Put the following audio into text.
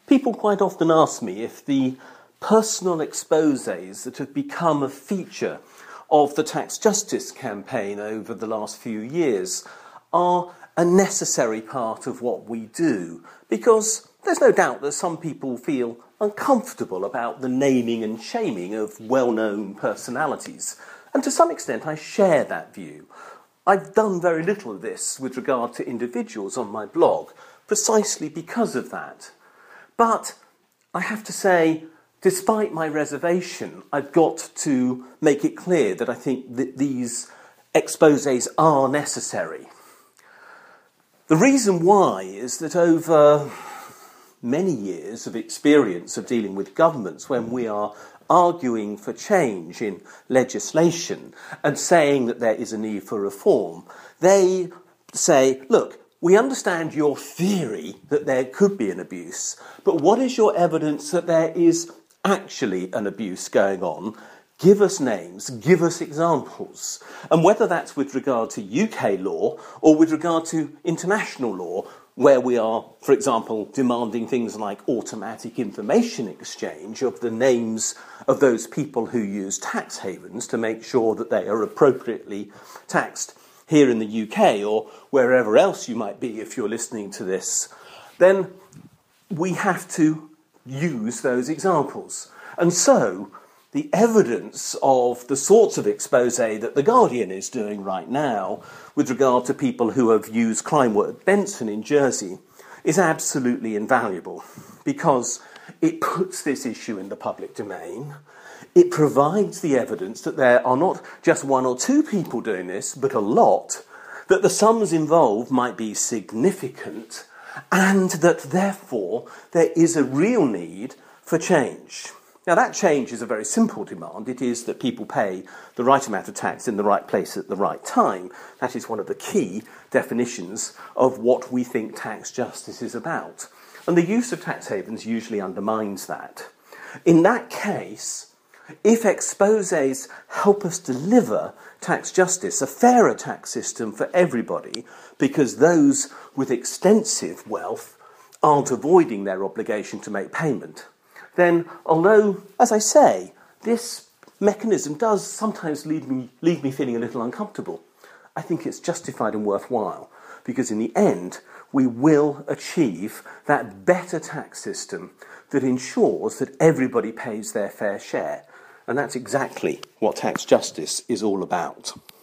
People quite often ask me if the personal exposés that have become a feature of the tax justice campaign over the last few years are a necessary part of what we do, because there's no doubt that some people feel uncomfortable about the naming and shaming of well-known personalities, and to some extent I share that view. I've done very little of this with regard to individuals on my blog, precisely because of that. But I have to say, despite my reservation, I've got to make it clear that I think that these exposés are necessary. The reason why is that over many years of experience of dealing with governments, when we are arguing for change in legislation and saying that there is a need for reform, they say, look, we understand your theory that there could be an abuse, but what is your evidence that there is actually an abuse going on? Give us names, give us examples. And whether that's with regard to UK law or with regard to international law, where we are, for example, demanding things like automatic information exchange of the names of those people who use tax havens to make sure that they are appropriately taxed here in the UK or wherever else you might be if you're listening to this, then we have to use those examples. And so the evidence of the sorts of exposé that The Guardian is doing right now with regard to people who have used Kleinwort Benson in Jersey is absolutely invaluable, because it puts this issue in the public domain. It provides the evidence that there are not just one or two people doing this, but a lot, that the sums involved might be significant, and that therefore there is a real need for change. Now, that change is a very simple demand. It is that people pay the right amount of tax in the right place at the right time. That is one of the key definitions of what we think tax justice is about. And the use of tax havens usually undermines that. In that case, if exposés help us deliver tax justice, a fairer tax system for everybody, because those with extensive wealth aren't avoiding their obligation to make payment, then although, as I say, this mechanism does sometimes leave me feeling a little uncomfortable, I think it's justified and worthwhile, because in the end we will achieve that better tax system that ensures that everybody pays their fair share. And that's exactly what tax justice is all about.